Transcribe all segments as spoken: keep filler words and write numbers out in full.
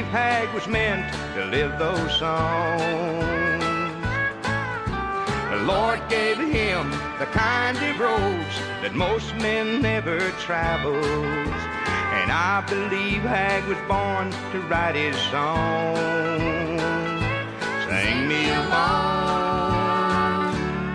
Hag was meant to live those songs. The Lord gave him the kind of roads that most men never traveled, and I believe Hag was born to write his song. Sing me along.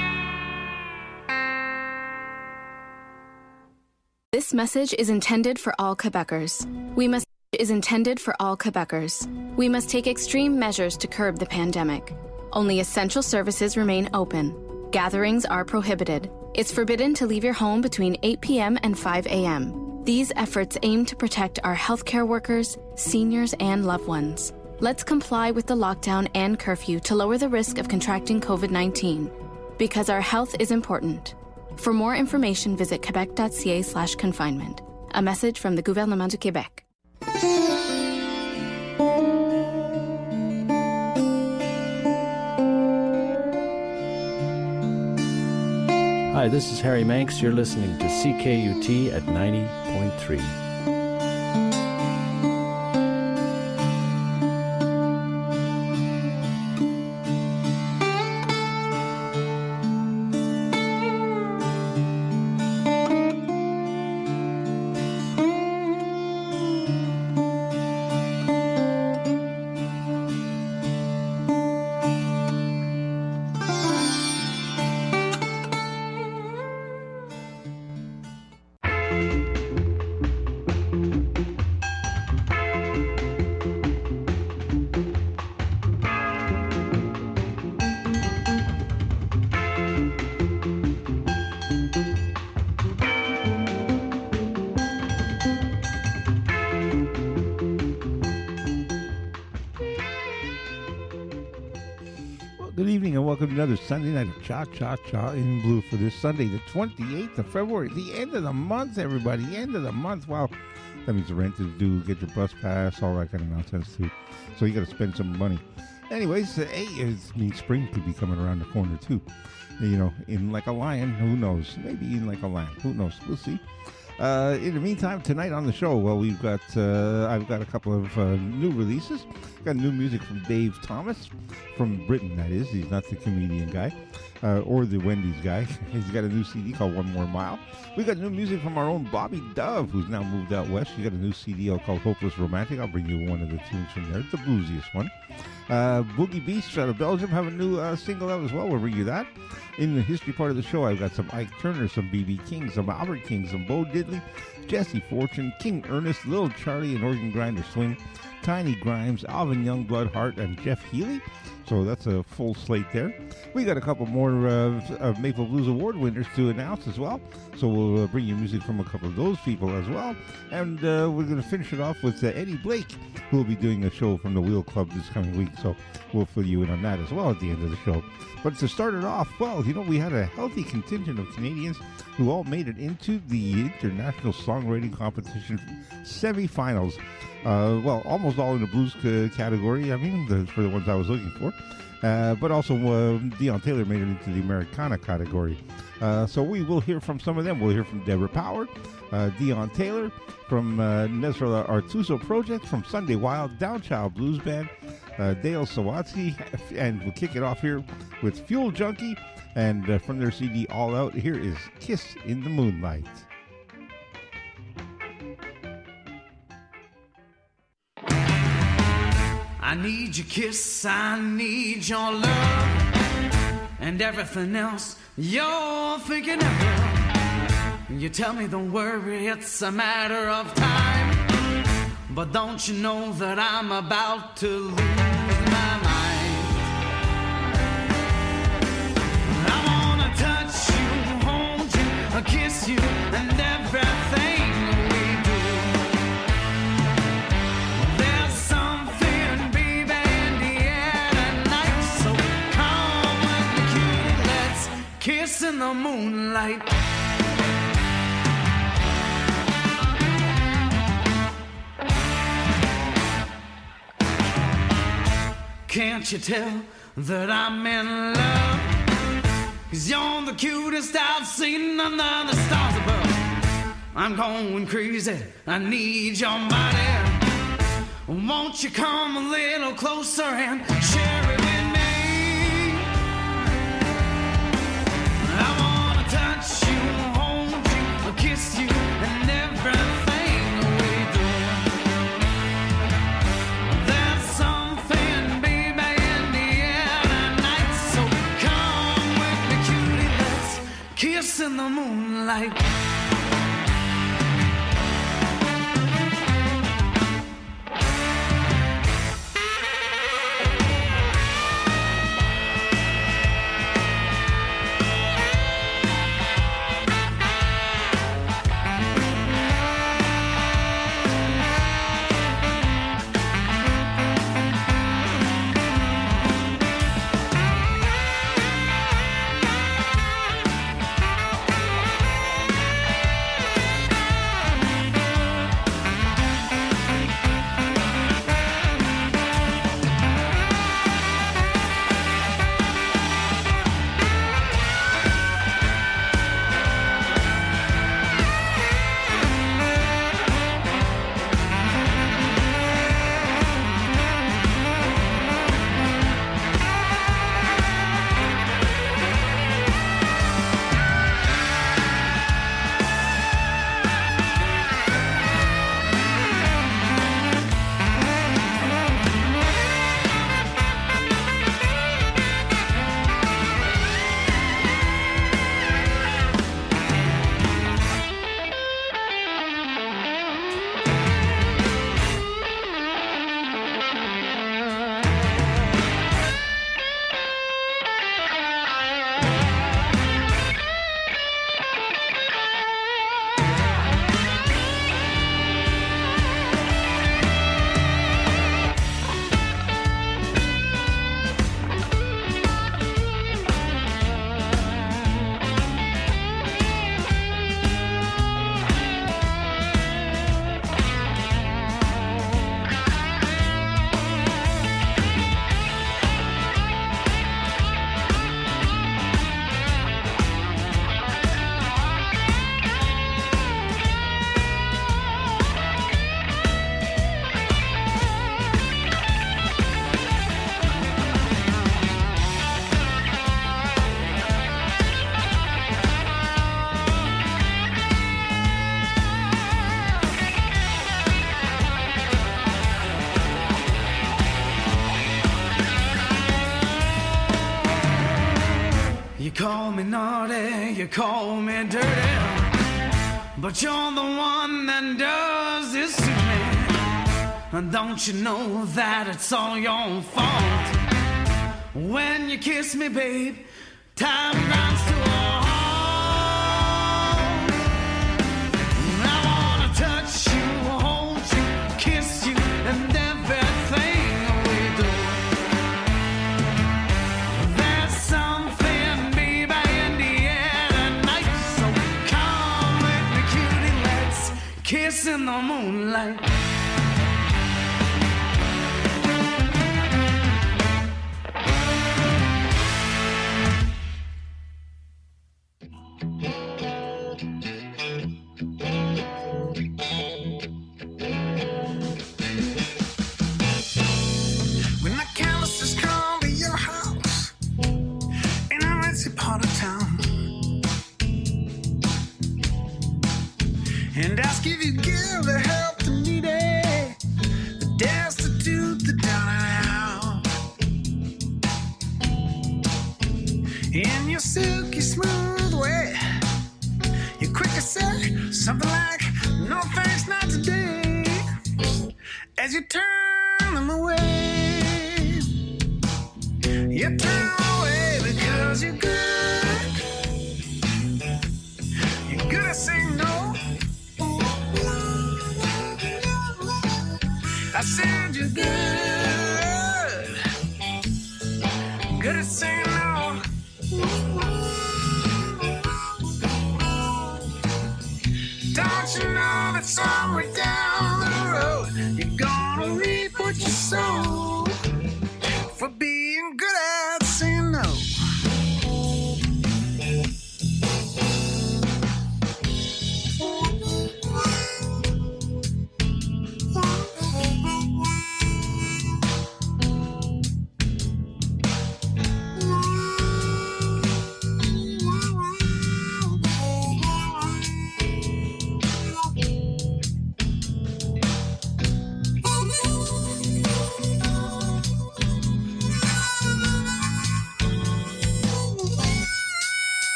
This message is intended for all Quebecers. We must is intended for all Quebecers. We must take extreme measures to curb the pandemic. Only essential services remain open. Gatherings are prohibited. It's forbidden to leave your home between eight p.m. and five a.m. These efforts aim to protect our healthcare workers, seniors, and loved ones. Let's comply with the lockdown and curfew to lower the risk of contracting covid nineteen. Because our health is important. For more information, visit quebec.ca slash confinement. A message from the Gouvernement du Québec. Hi, this is Harry Manx. You're listening to C K U T at ninety point three. Good evening and welcome to another Sunday night of Cha Cha Cha in Blue for this Sunday, the twenty-eighth of February, the end of the month, everybody, end of the month. Wow, that means the rent is due, get your bus pass, all that kind of nonsense too. So you got to spend some money. Anyways, uh, hey, it means spring could be coming around the corner too. You know, in like a lion, who knows? Maybe in like a lamb, who knows? We'll see. Uh, in the meantime, tonight on the show, well, we've got, uh, I've got a couple of uh, new releases. Got new music from Dave Thomas, from Britain, that is. He's not the comedian guy, uh, or the Wendy's guy. He's got a new C D called One More Mile. We got new music from our own Bobby Dove, who's now moved out west. She got a new C D called Hopeless Romantic. I'll bring you one of the tunes from there. It's the bluesiest one. Uh, Boogie Beast out of Belgium have a new uh, single out as well. We'll bring you that. In the history part of the show, I've got some Ike Turner, some B B King, some Albert King, some Bo Diddley, Jesse Fortune, King Ernest, Little Charlie and Organ Grinder Swing, Tiny Grimes, Alvin Youngblood Hart, and Jeff Healy. So that's a full slate there. We got a couple more uh, of Maple Blues Award winners to announce as well. So we'll uh, bring you music from a couple of those people as well. And uh, we're going to finish it off with uh, Eddie Blake, who will be doing a show from the Wheel Club this coming week. So we'll fill you in on that as well at the end of the show. But to start it off, well, you know, we had a healthy contingent of Canadians who all made it into the International Songwriting Competition semifinals. Uh, well, almost all in the blues c- category, I mean, the, for the ones I was looking for. Uh, but also, uh, Dion Taylor made it into the Americana category. Uh, so we will hear from some of them. We'll hear from Deborah Power, uh, Dion Taylor, from uh, Nezra Artuso Project, from Sunday Wild, Downchild Blues Band, uh, Dale Sawatsky, and we'll kick it off here with Fuel Junkie, and uh, from their C D All Out, here is Kiss in the Moonlight. I need your kiss, I need your love, and everything else you're thinking of. You tell me don't worry, it's a matter of time, but don't you know that I'm about to lose my mind? I wanna touch you, hold you, kiss you, and everything. Kiss in the moonlight. Can't you tell that I'm in love? 'Cause you're the cutest I've seen under the stars above. I'm going crazy, I need your body. Won't you come a little closer and share it with me? I wanna touch you, hold you, kiss you, and everything we do. There's something, baby, in the air tonight, so come with me, cutie, let's kiss in the moonlight. call me naughty, you call me dirty, but you're the one that does this to me. And don't you know that it's all your fault? When you kiss me, babe, time grinds to a halt. I wanna touch you, hold you, kiss you, and everything we do. There's something, baby, in the air tonight, so come with me, cutie, let's kiss in the moonlight. And ask if you give the help to needy, the destitute, the down and out. In your silky smooth way, you quick to say something like, no thanks, not today. As you turn them away, you turn them away because you're good. You're good at saying no. I said you're good, good at saying no. Don't you know that somewhere down the road you're gonna reap what you sow for being good at saying no.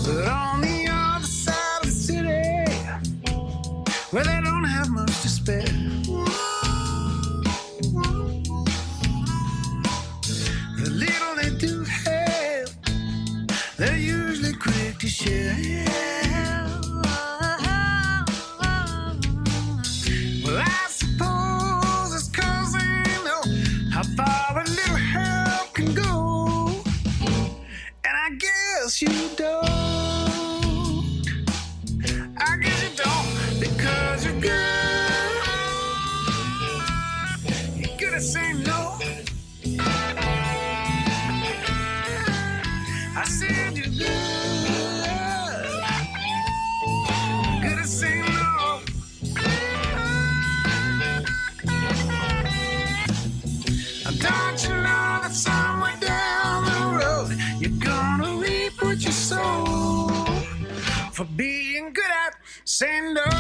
But on the other side of the city, where they don't have much to spare, the little they do have, they're usually quick to share. Well, I suppose it's 'cause they know how far a little help can go. And I guess you don't. I guess you don't, because you're good. You're good at saying no. I said you're good. Good at saying no. Don't you know that somewhere down the road you're gonna reap what you sow for being good at saying no?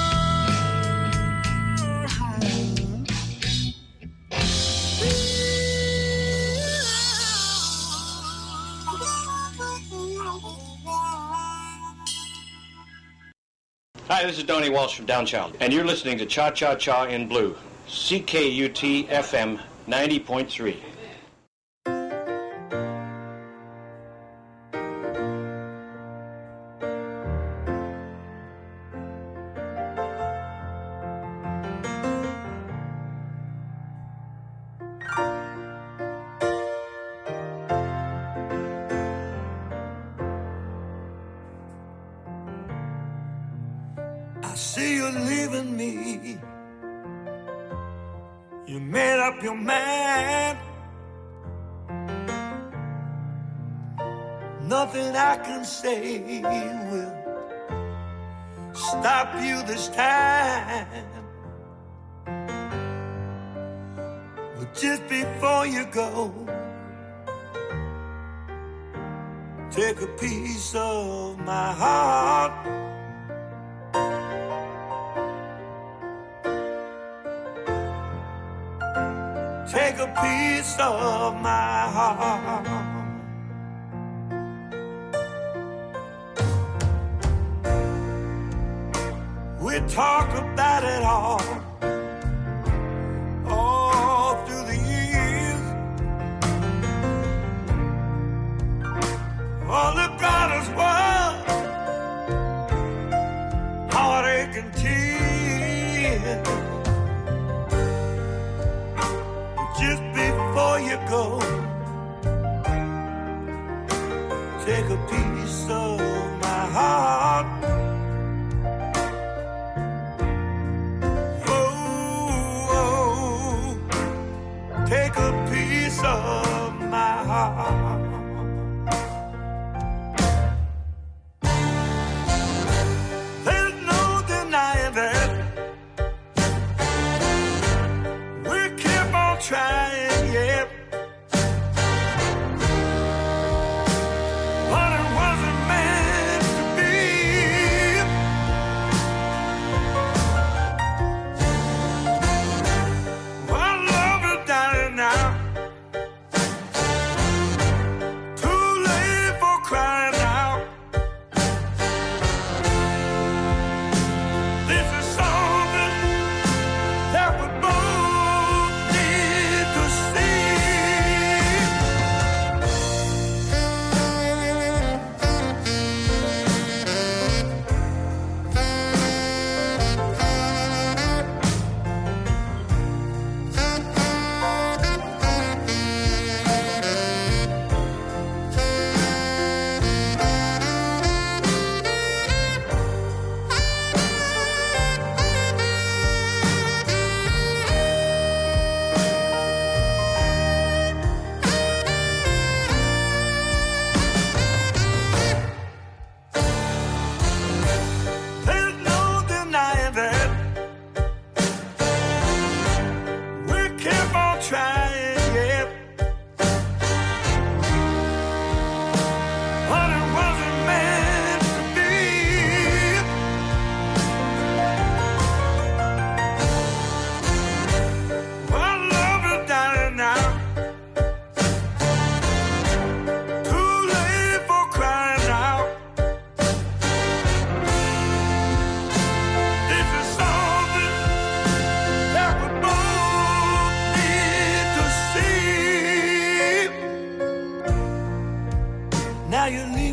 Hi, this is Donnie Walsh from Downtown, and you're listening to Cha Cha Cha in Blue, C K U T F M ninety point three. I see you leaving me. You made up your mind. Nothing I can say will stop you this time. But just before you go, take a piece of my heart. Take a piece of my heart. We talked about it all, all through the years. All it got us was heartache and tears. Just before you go, take a piece of my heart. Oh,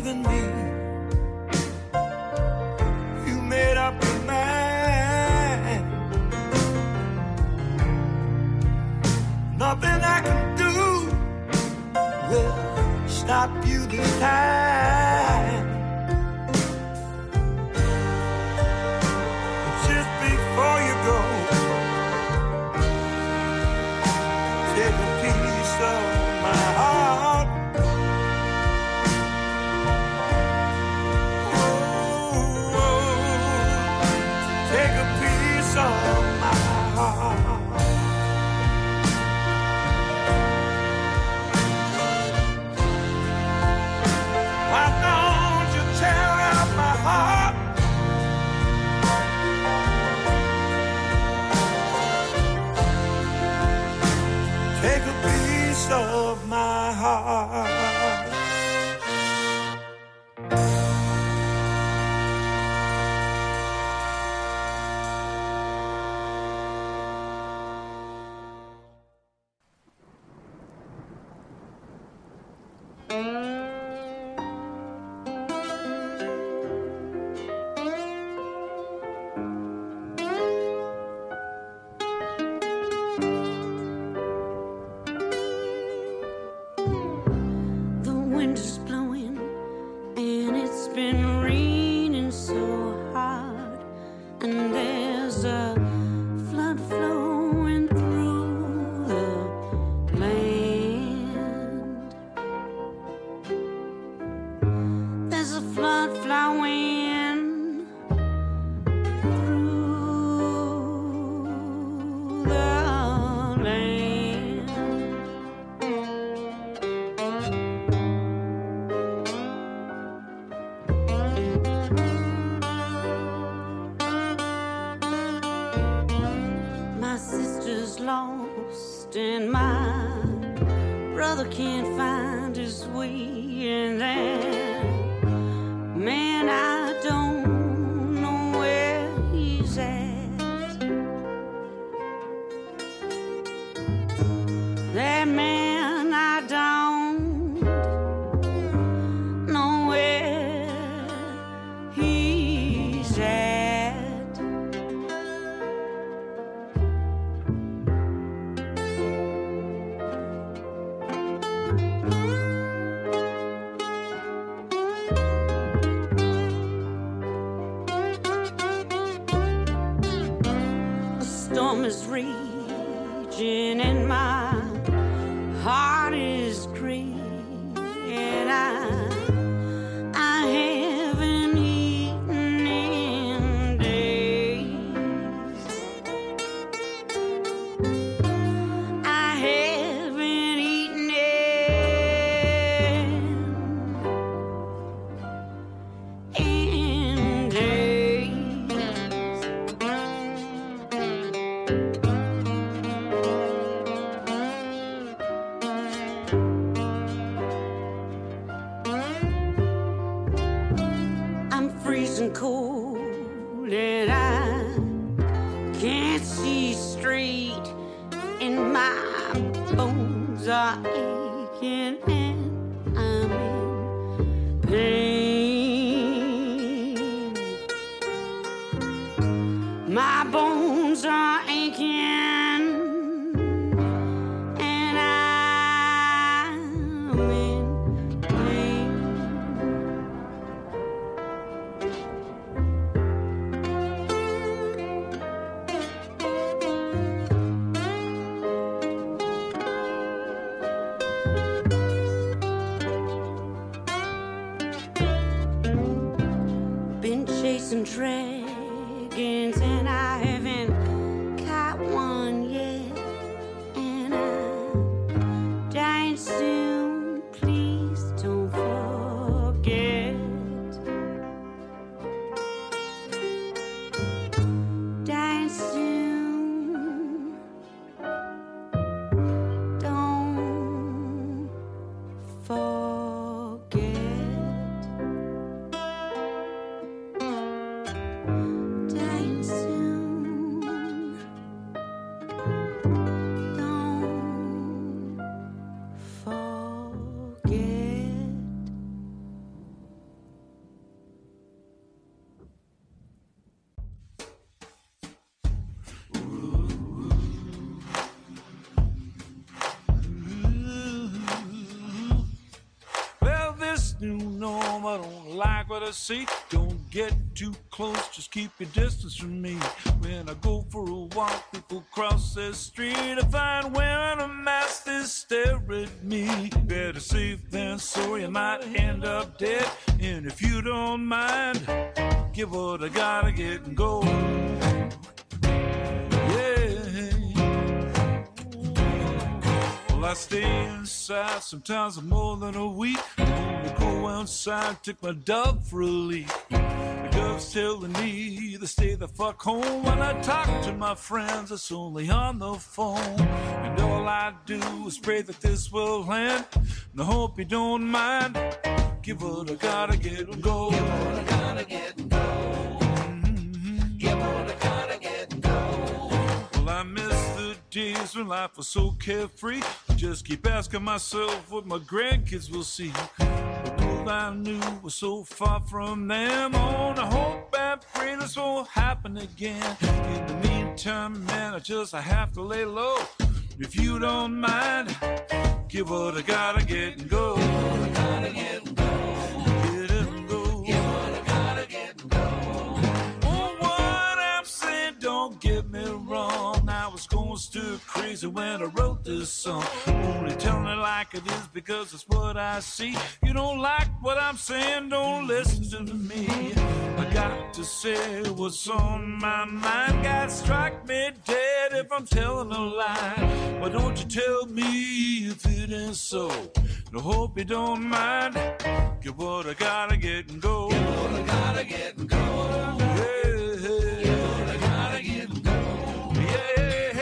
leaving me. You made up your mind. Nothing I can do will stop you this time. Just before you go, take a piece of my heart. Oh, oh, take a piece of my heart. Why don't you tear out my heart? Take a piece of my heart. The wind is blowing and it's been raining so hard, and there's a flood flowing through the land. There's a flood flowing through the land. My sister's lost and my brother can't find his way, and then man, I don't know where he's at. That man, I don't know where he's at. A storm is raging and my heart is green, and I I haven't eaten in days. I haven't eaten in in days. I'm freezing cold and I can't see straight, and my bones are aching and I'm in pain. My bones are aching and I'm in pain. Been chasing dragons and I haven't caught one yet, and I'm dying soon. Please don't forget. Dying soon. Don't forget. Dying soon. I don't like what I see. Don't get too close, just keep your distance from me. When I go for a walk, people cross the street. I find wearing a mask, they stare at me. Better safe than sorry, I might end up dead. And if you don't mind, give what I gotta get and go. I stay inside, sometimes I'm more than a week. I only go outside, take my dog for a leak. The dove's telling me to stay the fuck home. When I talk to my friends, it's only on the phone. And all I do is pray that this will end. And I hope you don't mind. Give what I gotta get and go. Give what I gotta get and go. Mm-hmm. Give what I gotta get and go. Well, I miss the days when life was so carefree. I just keep asking myself what my grandkids will see. The world I knew was so far from them. On I hope and pray this won't happen again. In the meantime, man, I just I have to lay low. If you don't mind, give what I gotta get and go. Give what I gotta get and go. Get and go. Give what I gotta get and go. Oh, what I'm saying, don't get me wrong. I was going stir crazy when I wrote this song. Only telling it like it is because it's what I see. You don't like what I'm saying, don't listen to me. I got to say what's on my mind. God strike me dead if I'm telling a lie. Why don't you tell me if it is so? I hope you don't mind. Get what I gotta get and go. Get what I gotta get and go. Yeah, yeah. Get what I gotta get and go. Yeah.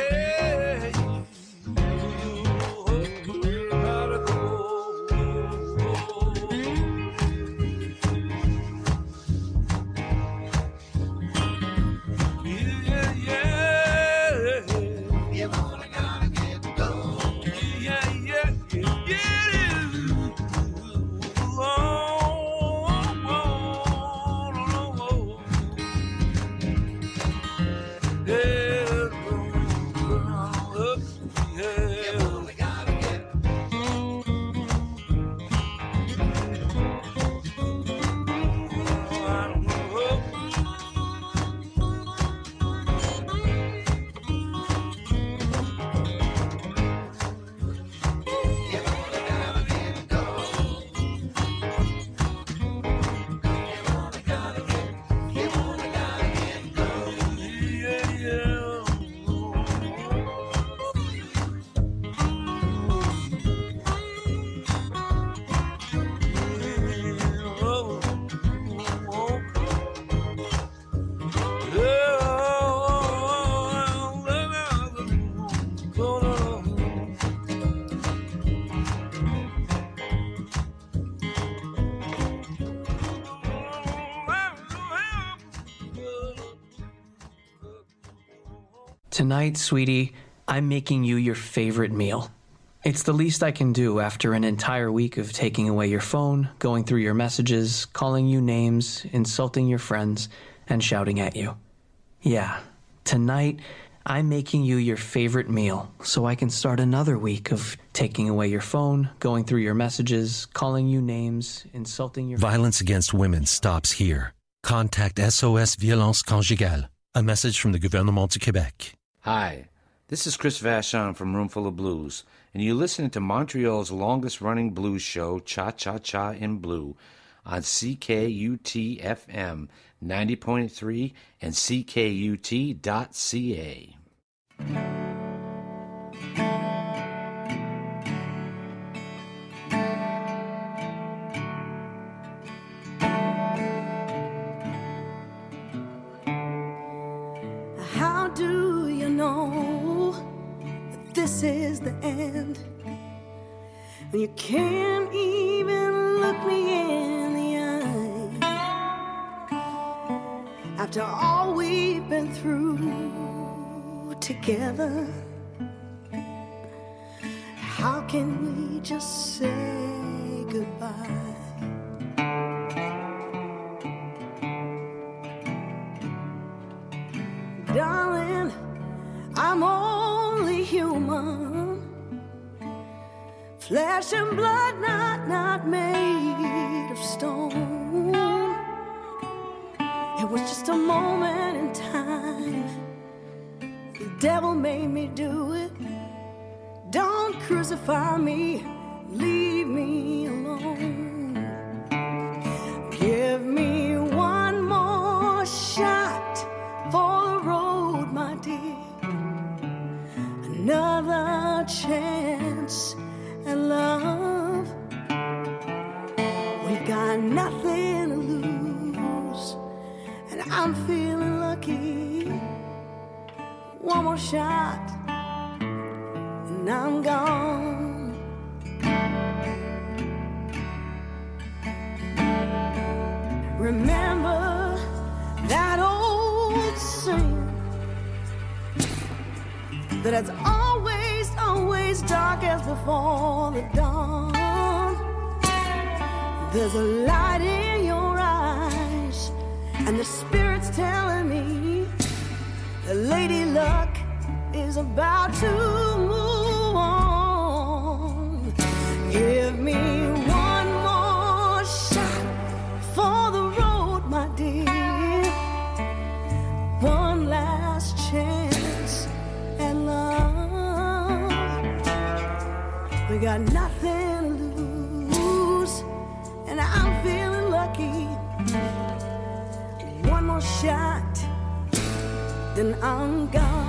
Tonight, sweetie, I'm making you your favorite meal. It's the least I can do after an entire week of taking away your phone, going through your messages, calling you names, insulting your friends, and shouting at you. Yeah, tonight, I'm making you your favorite meal so I can start another week of taking away your phone, going through your messages, calling you names, insulting your... Violence against women stops here. Contact S O S Violence Conjugale. A message from the Gouvernement du Québec. Hi, this is Chris Vachon from Roomful of Blues, and you're listening to Montreal's longest-running blues show, Cha Cha Cha in Blue, on C K U T F M ninety point three and C K U T dot C A. How do you know that this is the end? When you can't even look me in the eye. After all we've been through together, how can we just say goodbye? Darling, I'm only human, flesh and blood, not, not made of stone. was just a moment in time. The devil made me do it. Don't crucify me, leave me alone. Give me one more shot for the road, my dear. Another chance at love. We got nothing to lose, and I'm feeling lucky. One more shot, and I'm gone. Remember that old saying that it's always, always darkest before the dawn. There's a light in your eyes, and the Spirit's telling me the Lady Luck is about to move on. Give me one more shot for the road, my dear. One last chance at love. We got nothing to lose, and I'm feeling lucky. One more shot, then I'm gone.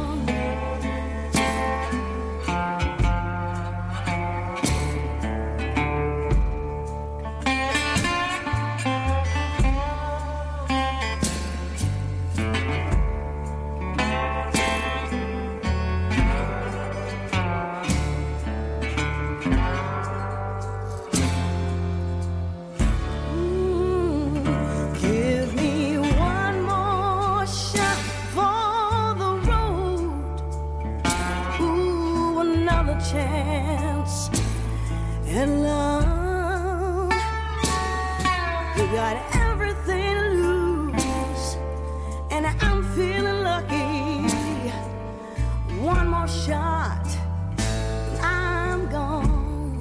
Chance and love. We got everything to lose, and I'm feeling lucky. One more shot, I'm gone.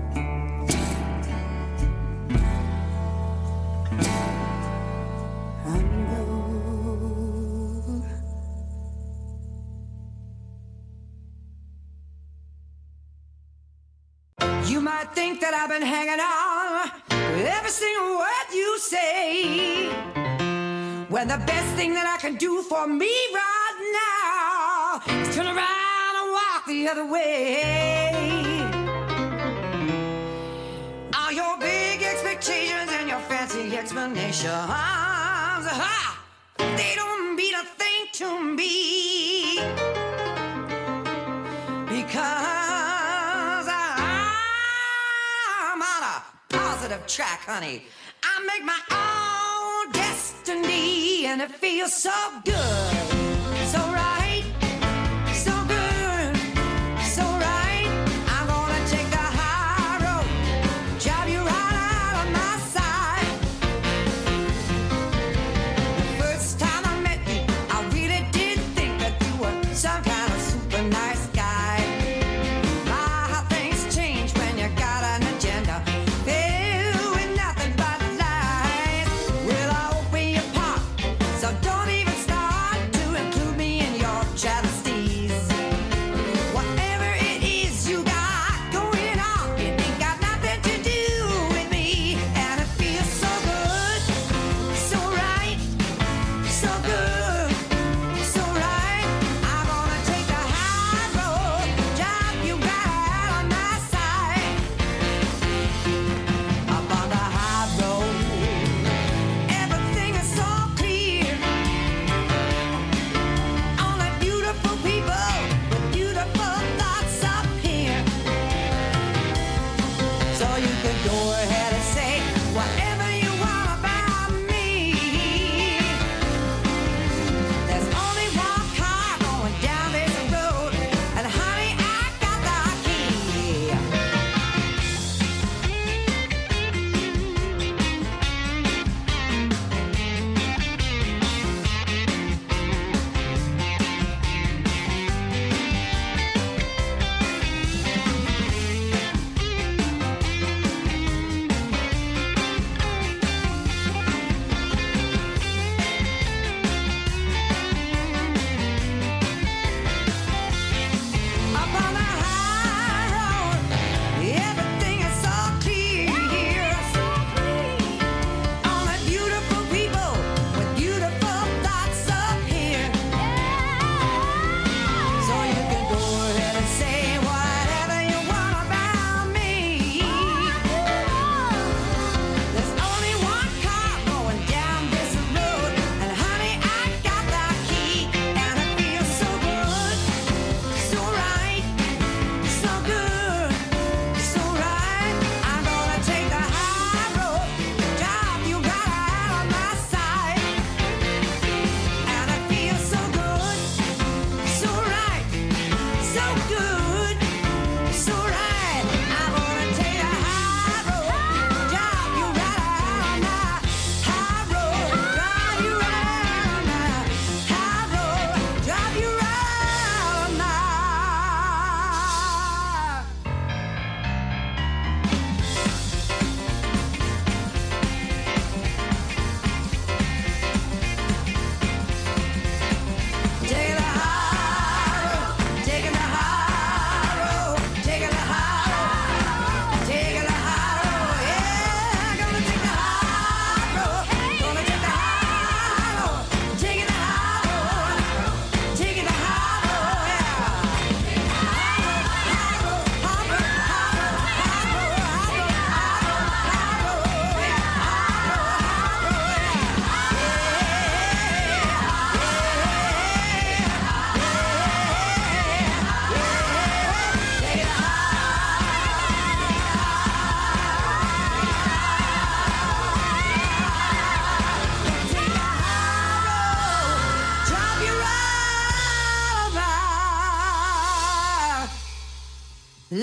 I'm gone. You might think that I've been hanging on with every single word you say, when the best thing that I can do for me right now is turn around and walk the other way. All your big expectations and your fancy explanations, ha, they don't mean a thing to me, because track, honey. I make my own destiny, and it feels so good, so right, so good, so right. I'm gonna take the high road, drive you right out of my sight. The first time I met you, I really did think that you were some kind of super nice guy. My, how things change when you got an agenda. So don't even start to include me in your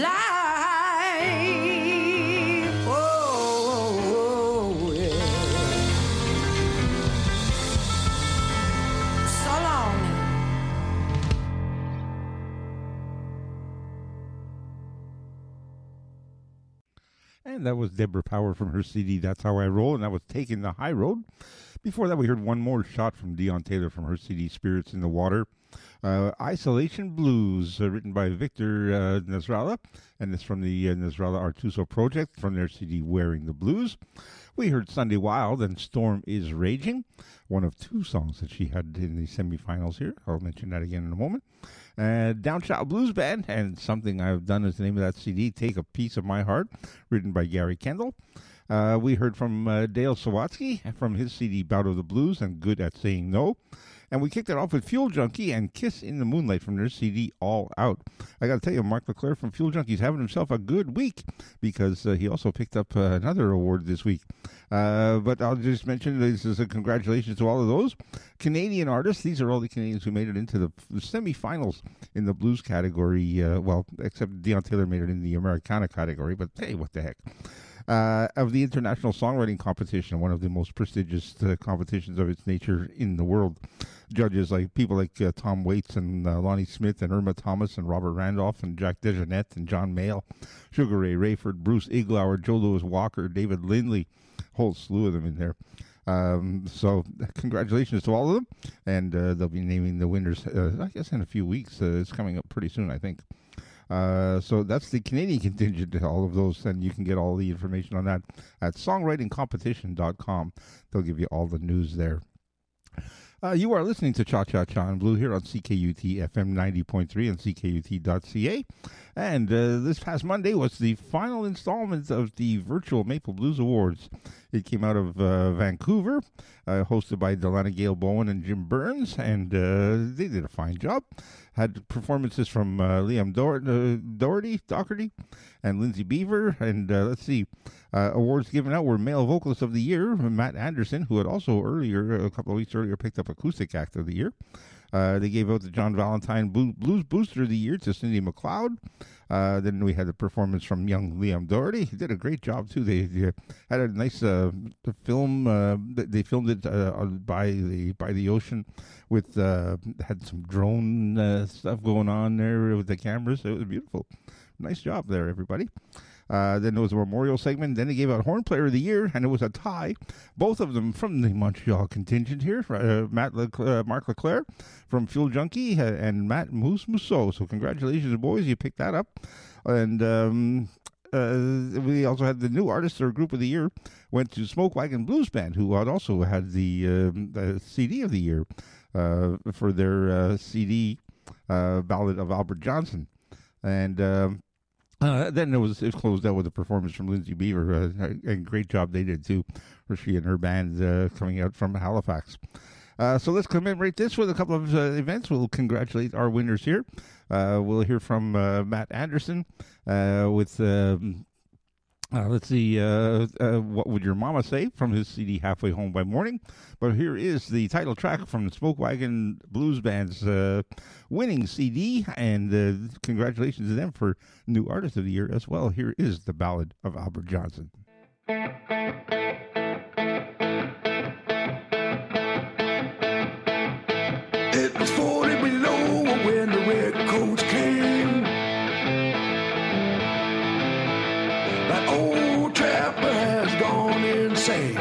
life. Oh, yeah. So long. And that was Deborah Power from her C D, That's How I Roll, and that was Taking the High Road. Before that, we heard one more shot from Dion Taylor from her C D, Spirits in the Water. Uh, Isolation Blues, uh, written by Victor uh, Nasrallah, and it's from the uh, Nasrallah Artuso Project, from their C D, Wearing the Blues. We heard Sunday Wild and Storm is Raging, one of two songs that she had in the semifinals here. I'll mention that again in a moment. Uh, Downchild Blues Band, and Something I've Done is the name of that C D, Take a Piece of My Heart, written by Gary Kendall. Uh, we heard from uh, Dale Sawatsky from his C D, Bout of the Blues and Good at Saying No. And we kicked it off with Fuel Junkie and Kiss in the Moonlight from their C D, All Out. I got to tell you, Mark LeClaire from Fuel Junkie's having himself a good week, because uh, he also picked up uh, another award this week. Uh, but I'll just mention this is a congratulations to all of those Canadian artists. These are all the Canadians who made it into the, the semifinals in the blues category. Uh, well, except Dion Taylor made it in the Americana category, but hey, what the heck. Uh, of the International Songwriting Competition, one of the most prestigious uh, competitions of its nature in the world. Judges like people like uh, Tom Waits and uh, Lonnie Smith and Irma Thomas and Robert Randolph and Jack DeJohnette and John Mayall, Sugar Ray Rayford, Bruce Iglauer, Joe Louis Walker, David Lindley, whole slew of them in there. Um, so congratulations to all of them, and uh, they'll be naming the winners, uh, I guess, in a few weeks. Uh, it's coming up pretty soon, I think. Uh, so that's the Canadian contingent to all of those, and you can get all the information on that at songwriting competition dot com. They'll give you all the news there. Uh, you are listening to Cha Cha Cha in Blue here on C K U T F M ninety point three and C K U T dot C A. And uh, this past Monday was the final installment of the Virtual Maple Blues Awards. It came out of uh, Vancouver, uh, hosted by Delana Gale Bowen and Jim Burns, and uh, they did a fine job. Had performances from uh, Liam Doher- uh, Doherty, Doherty, and Lindsay Beaver. And uh, let's see, uh, awards given out were Male Vocalist of the Year, Matt Anderson, who had also earlier, a couple of weeks earlier, picked up Acoustic Act of the Year. Uh, they gave out the John Valentine Blues Booster of the Year to Cindy McLeod. Uh, then we had a performance from young Liam Doherty. He did a great job, too. They, they had a nice uh, film. Uh, they filmed it uh, by the by the ocean with, uh, had some drone uh, stuff going on there with the cameras. It was beautiful. Nice job there, everybody. Uh, then there was a memorial segment. Then they gave out Horn Player of the Year, and it was a tie. Both of them from the Montreal contingent here. Uh, Matt Le- uh, Mark LeClaire from Fuel Junkie uh, and Matt Moose Mousseau. So congratulations, boys. You picked that up. And um, uh, we also had the new artist or group of the year went to Smoke Wagon Blues Band, who had also had the, um, the C D of the year uh, for their uh, C D uh, Ballad of Albert Johnson. And um, Uh, then it was, it was closed out with a performance from Lindsay Beaver, uh, and great job they did too, for she and her band uh, coming out from Halifax. Uh, so let's commemorate this with a couple of uh, events. We'll congratulate our winners here. Uh, we'll hear from uh, Matt Anderson uh, with, um, uh, let's see, uh, uh, What Would Your Mama Say from his C D Halfway Home by Morning. But here is the title track from the Smoke Wagon Blues Band's uh, winning C D, and uh, congratulations to them for New Artist of the Year as well. Here is the Ballad of Albert Johnson. It was forty below when the red coats came. That old trapper has gone insane.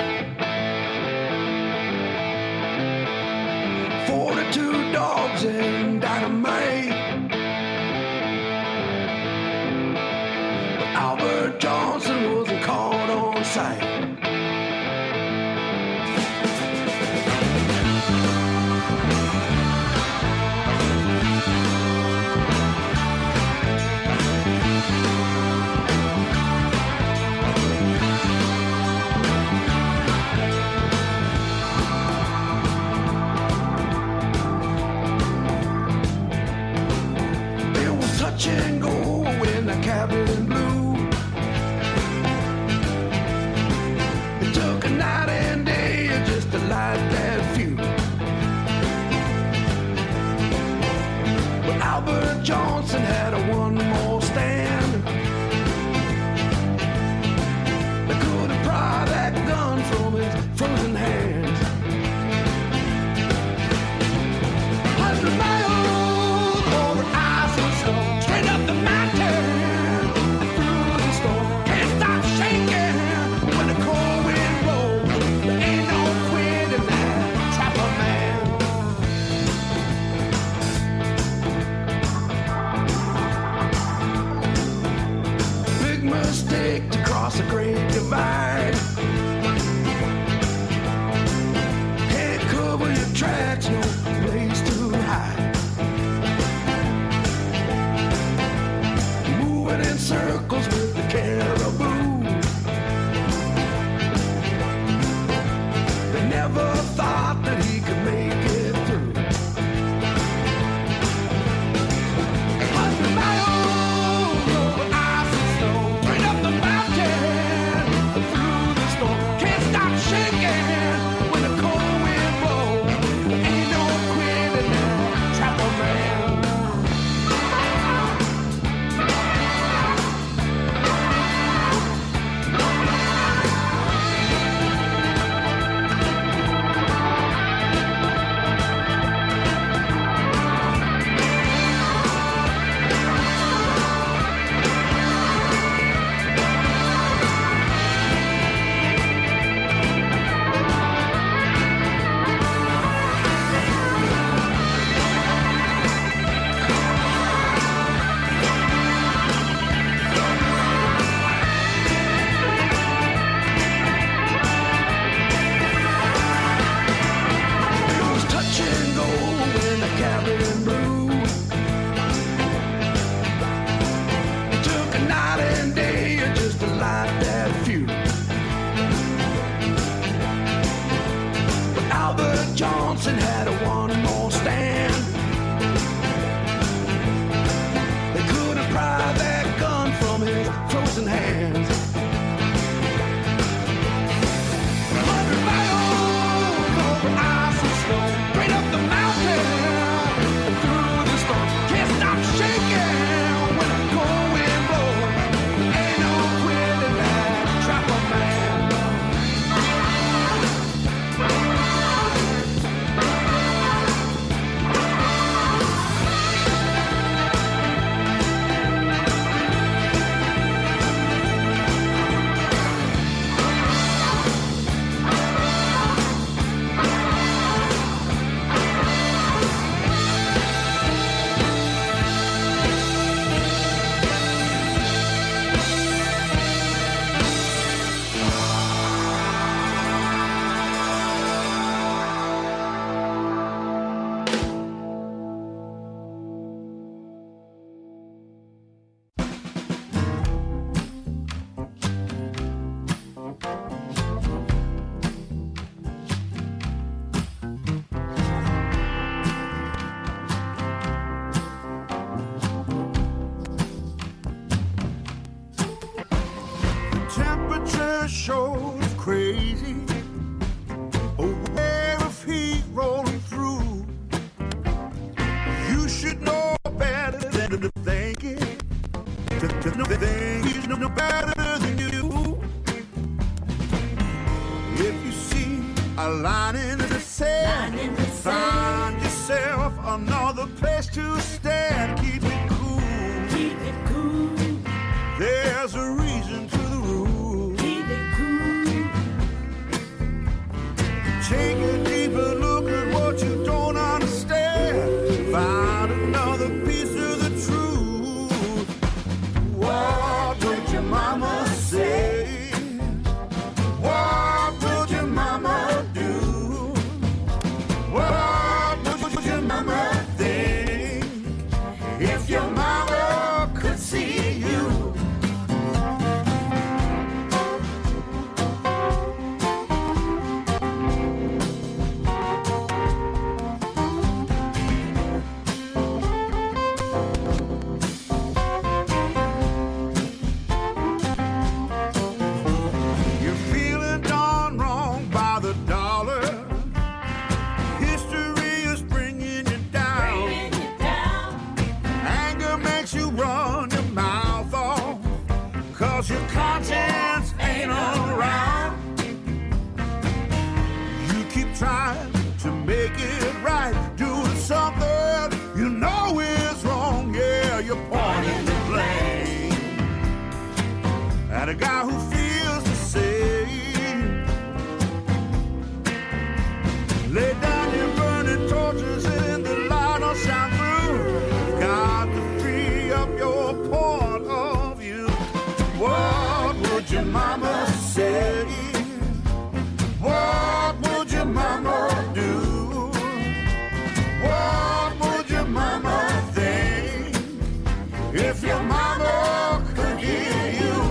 Forty-two dogs and dynamite. But Albert Johnson wasn't caught on sight. Touch and go in the cabin blue. It took a night and day just to light that fuse. But Albert Johnson had a one more stand. Albert Johnson had a one more stand. They couldn't pry that gun from his frozen hands. Hundred miles over ice and snow, straight up the mountain and through the storm. Can't stop shaking when the cold wind blows. Ain't no quitting that trapper man. Temperature shows crazy. A wave of heat rolling through. You should know better than to think it. To, to know things no better than you. If you see a line in the sand, line in the find sand. Yourself another place to stand. Keep it cool. Keep it cool. There's a reason to the rule. Keep it cool. Take a deeper look at what you don't understand. Find another piece of the truth. What would your mama say? What would your mama do? What would your mama think if your mama could see you? You're feeling darn wrong by the dollar. History is bringing you down. Anger makes you run your mouth off, 'cause your conscience ain't around. You keep trying to make it right, doing something you know is wrong. Yeah, you're pointing the blame at a guy who feels the same. Lay down your burning torches and the light will shine through. Got to free up your point of view. What would your mama say? What would your mama do? What would your mama think if your mama could hear you?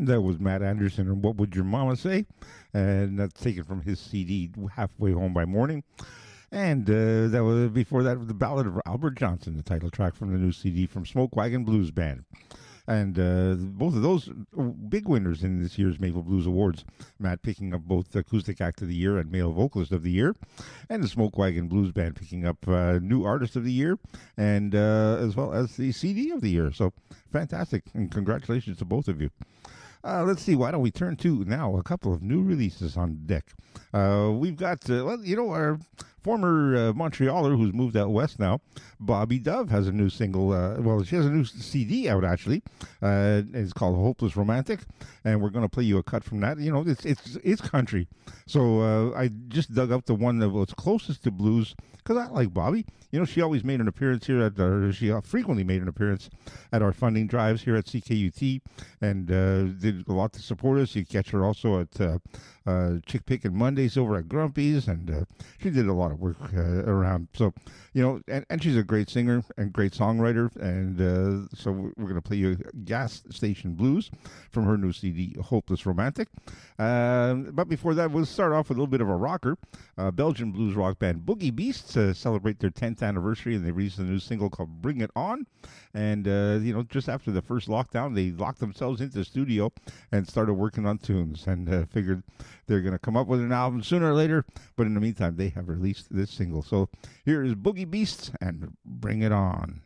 And that was Matt Anderson and What Would Your Mama Say? And that's taken from his C D, Halfway Home by Morning. And uh, that was before that, the Ballad of Albert Johnson, the title track from the new C D from Smoke Wagon Blues Band. And uh, both of those big winners in this year's Maple Blues Awards. Matt picking up both the Acoustic Act of the Year and Male Vocalist of the Year. And the Smoke Wagon Blues Band picking up uh, New Artist of the Year. And uh, as well as the C D of the Year. So fantastic. And congratulations to both of you. Uh, let's see, why don't we turn to now a couple of new releases on deck. Uh, we've got, uh, well, you know, our former uh, Montrealer who's moved out west now, Bobby Dove, has a new single. Uh, well, she has a new C D out, actually. Uh, it's called Hopeless Romantic, and we're going to play you a cut from that. You know, it's it's, it's country. So uh, I just dug up the one that was closest to blues, because I like Bobby. You know, she always made an appearance here at, uh, she frequently made an appearance at our funding drives here at C K U T, and uh, did a lot to support us. You catch her also at uh, uh, Chick Pickin' Mondays over at Grumpy's, and uh, she did a lot of work uh, around. So, you know, and, and she's a great singer and great songwriter, and uh, so we're going to play you Gas Station Blues from her new C D, Hopeless Romantic. Uh, but before that, we'll start off with a little bit of a rocker. Uh, Belgian blues rock band Boogie Beasts uh, celebrate their tenth anniversary, and they released a new single called Bring It On. And, uh, you know, just after the first lockdown, they locked themselves into the studio and started working on tunes, and uh, figured they're going to come up with an album sooner or later. But in the meantime, they have released this single. So here is Boogie Beasts and Bring It On.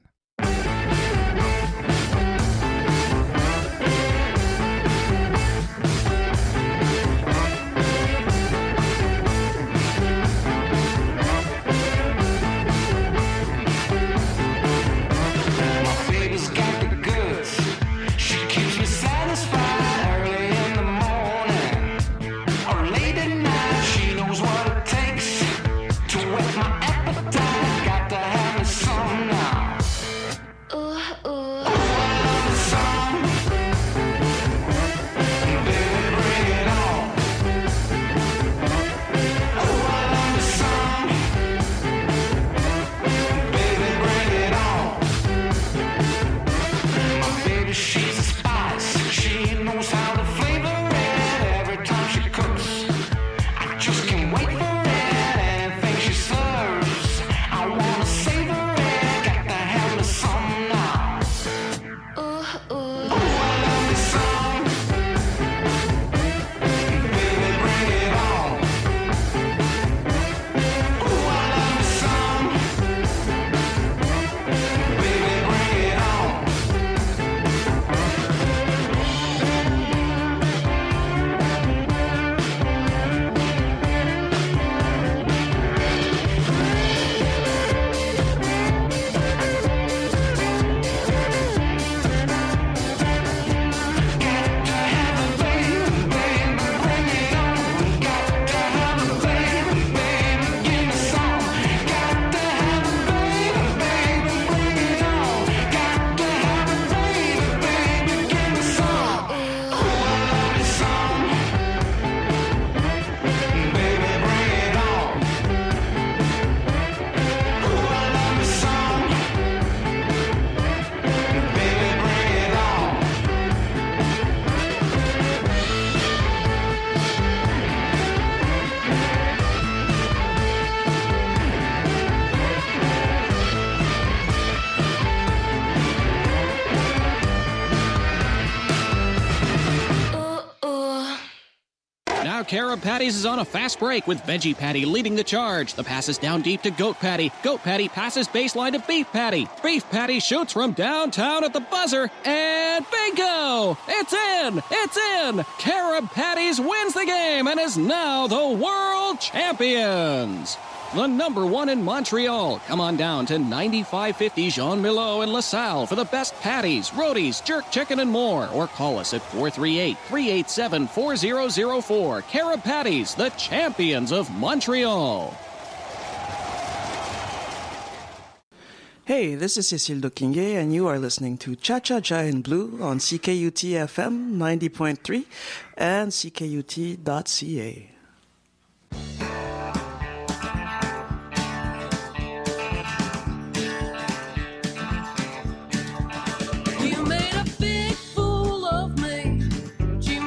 Carib Patties is on a fast break with Veggie Patty leading the charge. The pass is down deep to Goat Patty. Goat Patty passes baseline to Beef Patty. Beef Patty shoots from downtown at the buzzer, and bingo! It's in! It's in! Carib Patties wins the game and is now the world champions! The number one in Montreal. Come on down to ninety-five fifty Jean Milo in LaSalle for the best patties, rotis, jerk chicken, and more. Or call us at four three eight, three eight seven, four zero zero four. Carib Patties, the champions of Montreal. Hey, this is Cécile Dokingue, and you are listening to Cha-Cha-Cha in Blue on C K U T F M ninety point three and C K U T dot C A. You made a big fool of me.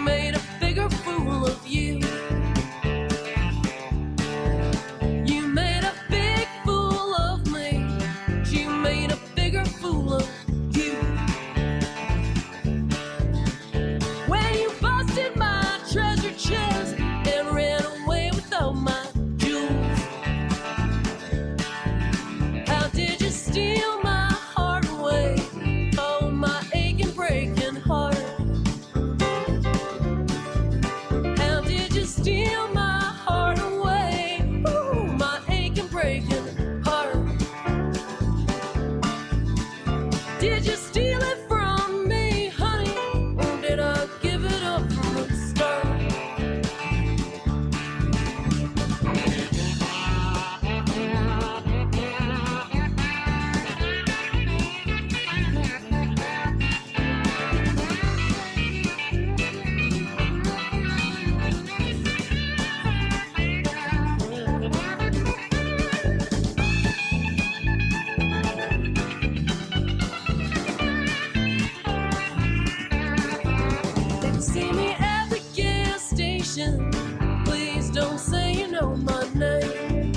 don't say you know my name.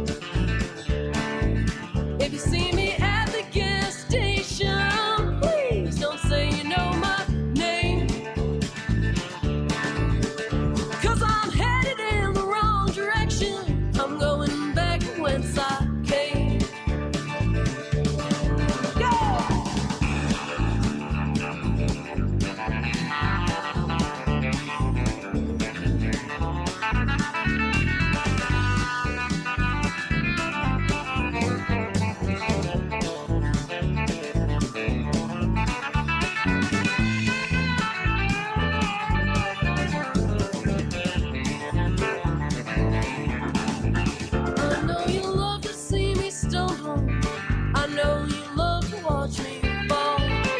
If you see me at the gas station, please don't say you know my name. 'Cause I'm headed in the wrong direction. I'm going back whence I came. I know you love to see me stumble. I know you love to watch me fall.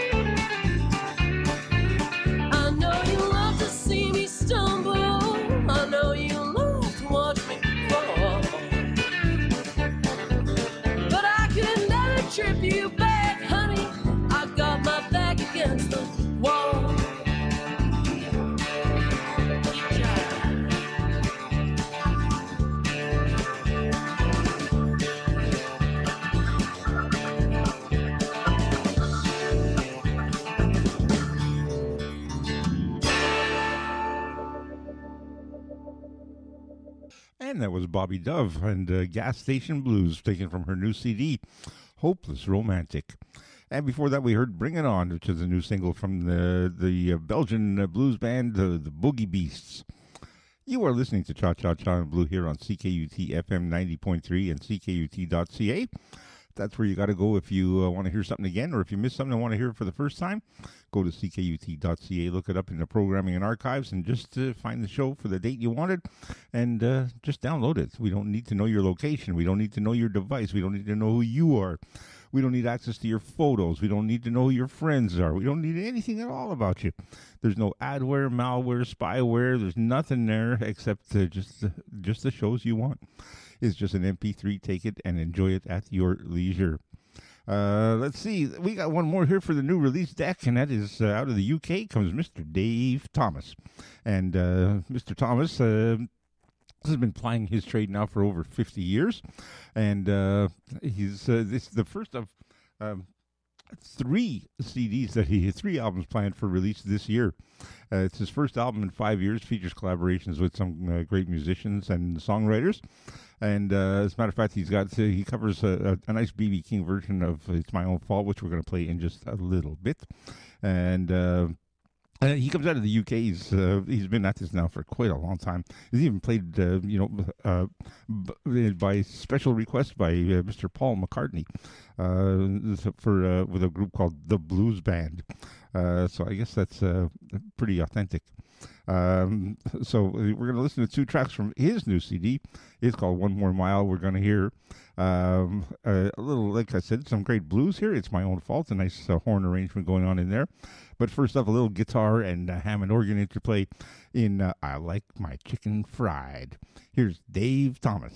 I know you love to see me stumble. I know you love to watch me fall. But I could never trip you back, honey. I got my back against the wall. And that was Bobby Dove and uh, Gas Station Blues, taken from her new C D, Hopeless Romantic. And before that, we heard Bring It On, which is a new single from the, the uh, Belgian uh, blues band, uh, the Boogie Beasts. You are listening to Cha Cha Cha in Blue here on C K U T F M ninety point three and C K U T dot C A. That's where you got to go if you uh, want to hear something again, or if you missed something and want to hear it for the first time. Go to C K U T dot C A, look it up in the programming and archives, and just uh, find the show for the date you wanted, and uh, just download it. We don't need to know your location. We don't need to know your device. We don't need to know who you are. We don't need access to your photos. We don't need to know who your friends are. We don't need anything at all about you. There's no adware, malware, spyware. There's nothing there except uh, just, uh, just the shows you want. It's just an M P three. Take it and enjoy it at your leisure. Uh, let's see. We got one more here for the new release deck, and that is uh, out of the U K comes Mister Dave Thomas. And uh, Mister Thomas uh, has been plying his trade now for over fifty years. And uh, he's uh, this the first of um, three C Ds that he three albums planned for release this year. Uh, it's his first album in five years, features collaborations with some uh, great musicians and songwriters. And uh, as a matter of fact, he's got uh, he covers a, a, a nice B B King version of "It's My Own Fault," which we're going to play in just a little bit. And uh, uh, he comes out of the U K. He's uh, he's been at this now for quite a long time. He's even played, uh, you know, uh, b- by special request by uh, Mister Paul McCartney uh, for uh, with a group called the Blues Band. Uh, so I guess that's uh, pretty authentic. Um, so we're going to listen to two tracks from his new C D. It's called One More Mile. We're going to hear um, a, a little, like I said, some great blues here. It's My Own Fault, a nice uh, horn arrangement going on in there. But first up, a little guitar and uh, Hammond organ interplay in uh, I Like My Chicken Fried. Here's Dave Thomas.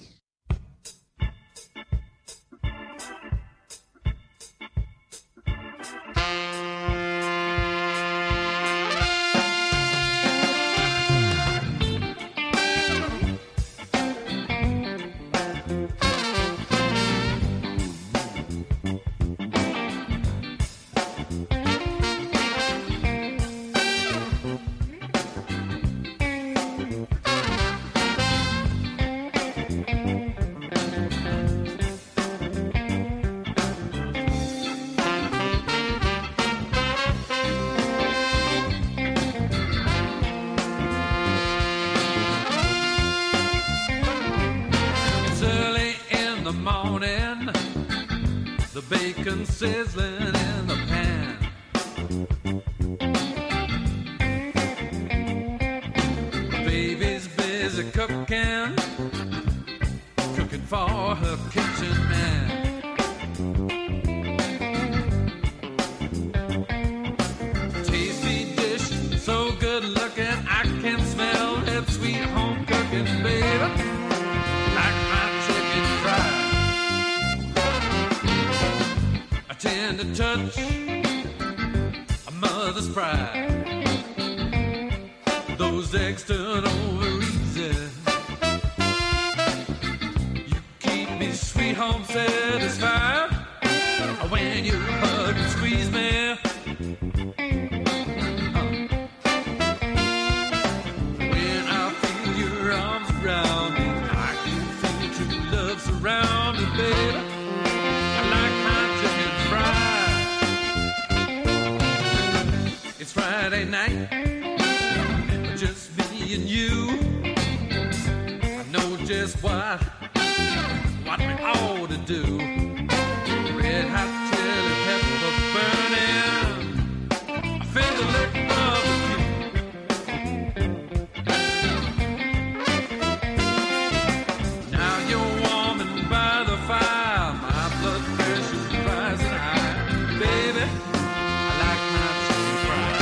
Bacon sizzling in the pan. Baby's busy cooking, cooking for her kitchen man. Tasty dish, so good looking, I can smell that sweet home cooking, baby. Like my chicken fried. Tender touch, a mother's pride. Those eggs turn over easy around me. I can feel true love surround me, baby. I like my chicken fried. It's Friday night, just me and you. I know just what, what we ought to do. Red hot chili pepper burning. I feel the lick of the key. Now you're warming by the fire. My blood pressure's rising high. Baby, I like my chicken fried.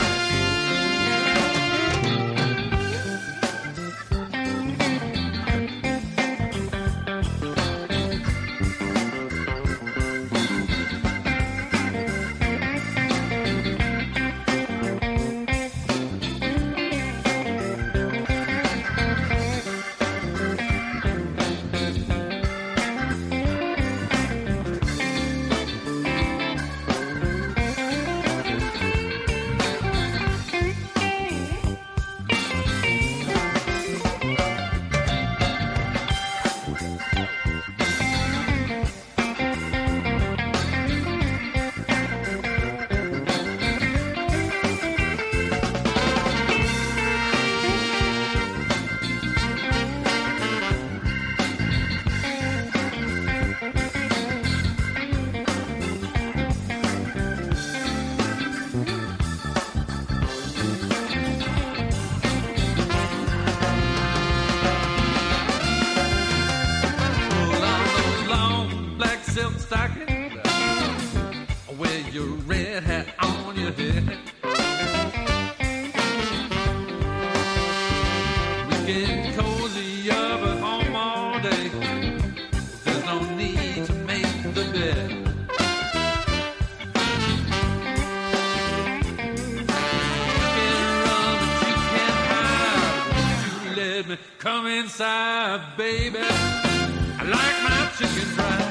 Come inside, baby. I like my chicken fried.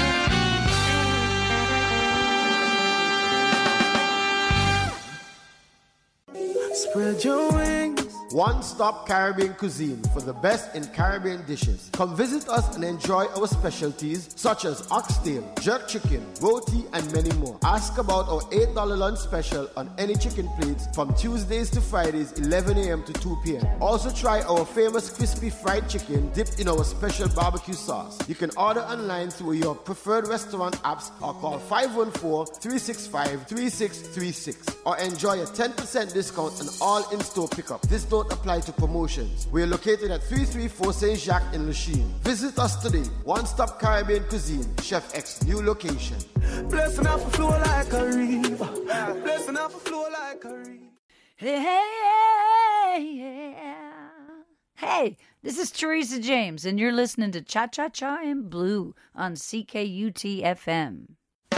Spread your wings. One Stop Caribbean Cuisine for the best in Caribbean dishes. Come visit us and enjoy our specialties such as oxtail, jerk chicken, roti, and many more. Ask about our eight dollar lunch special on any chicken plates from Tuesdays to Fridays, eleven a.m. to two p.m. Also try our famous crispy fried chicken dipped in our special barbecue sauce. You can order online through your preferred restaurant apps or call five one four, three six five, three six three six or enjoy a ten percent discount on all in-store pickup. This don't apply to promotions. We are located at three three four Saint Jacques in Lachine. Visit us today. One Stop Caribbean Cuisine, Chef X new location. Blessing off a flow like a river. Blessing off a flow like a river. Hey, hey, yeah. Hey, this is Teresa James, and you're listening to Cha Cha Cha in Blue on C K U T F M.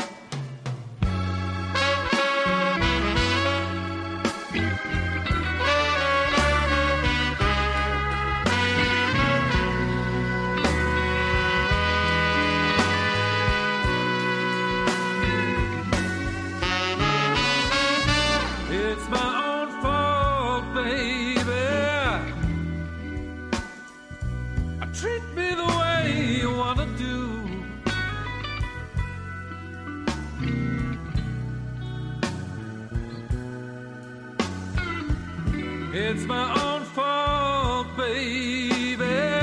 It's my own fault, baby. Treat me the way you wanna do.